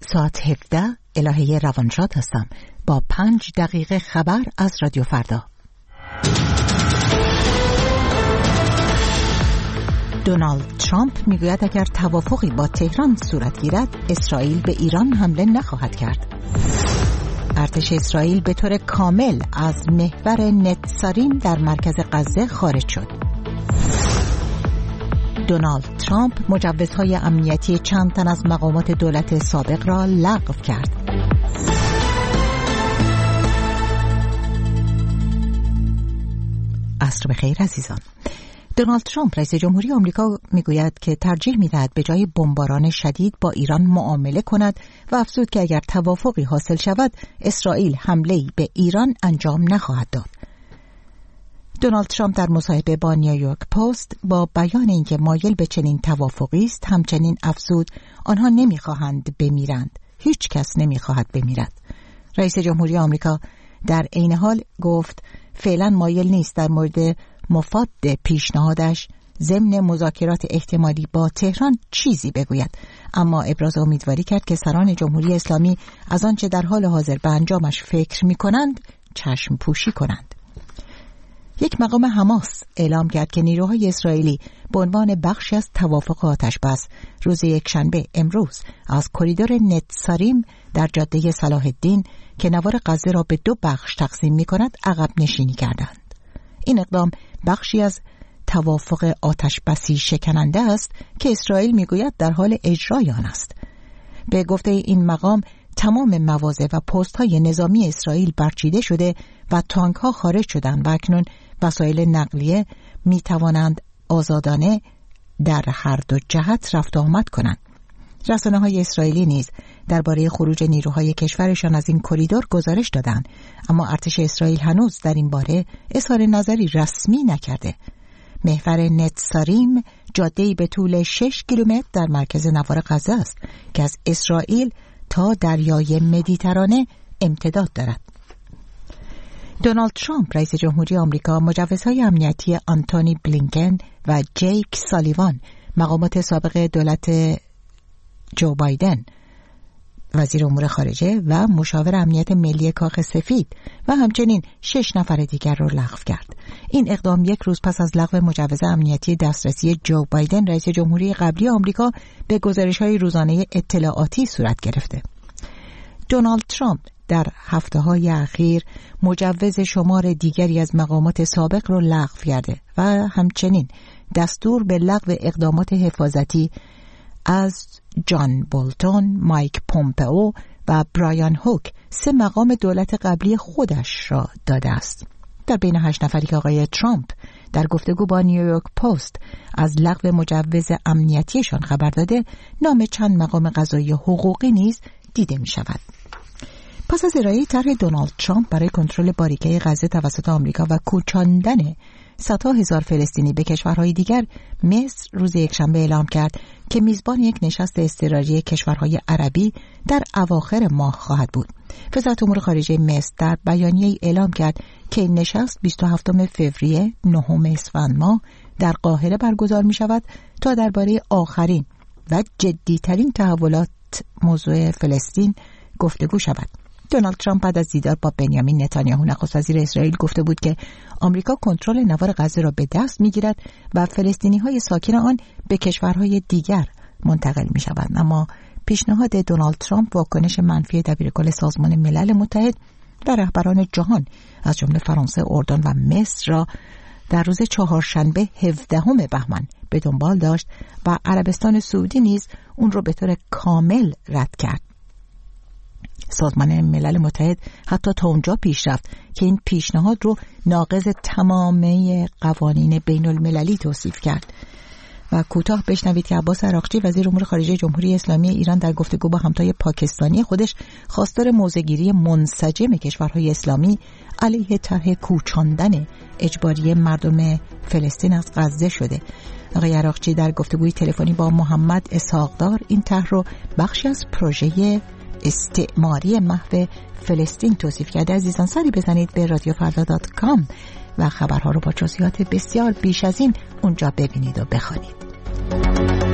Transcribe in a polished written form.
ساعت 17 الهه روانشاد هستم با 5 دقیقه خبر از رادیو فردا. دونالد ترامپ میگوید اگر توافقی با تهران صورت گیرد اسرائیل به ایران حمله نخواهد کرد. ارتش اسرائیل به طور کامل از محور نتساریم در مرکز غزه خارج شد. دونالد ترامپ مجوزهای امنیتی چند تن از مقامات دولت سابق را لغو کرد. عصر بخیر عزیزان. دونالد ترامپ رئیس جمهوری آمریکا میگوید که ترجیح میدهد به جای بمباران شدید با ایران معامله کند و افزود که اگر توافقی حاصل شود اسرائیل حمله‌ای به ایران انجام نخواهد داد. دونالد ترامپ در مصاحبه با نیویورک پست با بیان اینکه مایل به چنین توافقی است همچنین افزود آنها نمیخواهند بمیرند. هیچ کس نمیخواهد بمیرد. رئیس جمهوری آمریکا در عین حال گفت فعلا مایل نیست در مورد مفاد پیشنهادش ضمن مذاکرات احتمالی با تهران چیزی بگوید، اما ابراز امیدواری کرد که سران جمهوری اسلامی از آنچه در حال حاضر به انجامش فکر می‌کنند چشم پوشی کنند. یک مقام حماس اعلام کرد که نیروهای اسرائیلی به عنوان بخشی از توافق آتش‌بس روز یکشنبه امروز از کریدور نتساریم در جاده صلاح الدین که نوار غزه را به 2 بخش تقسیم می‌کند عقب نشینی کردند. این اقدام بخشی از توافق آتش‌بسی شکننده است که اسرائیل میگوید در حال اجرای آن است. به گفته این مقام تمام مواضع و پست‌های نظامی اسرائیل برچیده شده و تانک‌ها خارج شدند و اکنون وسایل نقلیه می‌توانند آزادانه در هر دو جهت رفت و آمد کنند. رسانه‌های اسرائیلی نیز درباره خروج نیروهای کشورشان از این کریدور گزارش دادند، اما ارتش اسرائیل هنوز در این باره اظهار نظری رسمی نکرده. محور نتساریم جاده‌ای به طول 6 کیلومتر در مرکز نوار غزه است که از اسرائیل تا دریای مدیترانه امتداد دارد. دونالد ترامپ رئیس جمهوری آمریکا مجوزهای امنیتی آنتونی بلینکن و جیک سالیوان مقامات سابق دولت جو بایدن وزیر امور خارجه و مشاور امنیت ملی کاخ سفید و همچنین 6 نفر دیگر را لغو کرد. این اقدام یک روز پس از لغو مجوز امنیتی دسترسی جو بایدن رئیس جمهوری قبلی آمریکا به گزارش‌های روزانه اطلاعاتی صورت گرفته. دونالد ترامپ در هفته‌های اخیر مجوز شمار دیگری از مقامات سابق را لغو کرده و همچنین دستور به لغو اقدامات حفاظتی از جان بولتون، مایک پومپئو و برایان هوک 3 مقام دولت قبلی خودش را داده است. در بین 8 نفری که آقای ترامپ در گفتگو با نیویورک پست از لغو مجوز امنیتیشان خبر داده، نام چند مقام قضایی حقوقی نیز دیده می شود. پس از ارائه طرح دونالد ترامپ برای کنترل باریکه غزه توسط آمریکا و کوچاندن صدها هزار فلسطینی به کشورهای دیگر، مصر روز یکشنبه اعلام کرد که میزبان یک نشست اضطراری کشورهای عربی در اواخر ماه خواهد بود. وزارت امور خارجه مصر در بیانیه‌ای اعلام کرد که این نشست 27 فوریه 9 اسفند ماه در قاهره برگزار می شود تا درباره آخرین و جدیترین تحولات موضوع فلسطین گفتگو شود. دونالد ترامپ بعد از دیدار با بنیامین نتانیاهو نخست وزیر اسرائیل گفته بود که آمریکا کنترل نوار غزه را به دست می‌گیرد و فلسطینی‌های ساکن آن به کشورهای دیگر منتقل می‌شوند. اما پیشنهاد دونالد ترامپ واکنش منفی دبیرکل سازمان ملل متحد و رهبران جهان از جمله فرانسه، اردن و مصر را در روز چهارشنبه 17 بهمن به دنبال داشت و عربستان سعودی نیز اون را به طور کامل رد کرد. سازمان ملل متحد حتی تا اونجا پیش رفت که این پیشنهاد رو ناقض تمامی قوانین بین المللی توصیف کرد. و کوتاه بشنوید که عباس عراقچی وزیر امور خارجه جمهوری اسلامی ایران در گفتگو با همتای پاکستانی خودش خواستار موضع‌گیری منسجم کشورهای اسلامی علیه طرح کوچاندن اجباری مردم فلسطین از غزه شده. آقای عراقچی در گفتگوی تلفنی با محمد اسحاقدار این طرح رو بخشی از پروژه استعماری محو فلسطین توصیف کرده. عزیزان سری بزنید به radiofarda.com و خبرها رو با جزئیات بسیار بیش از این اونجا ببینید و بخوانید.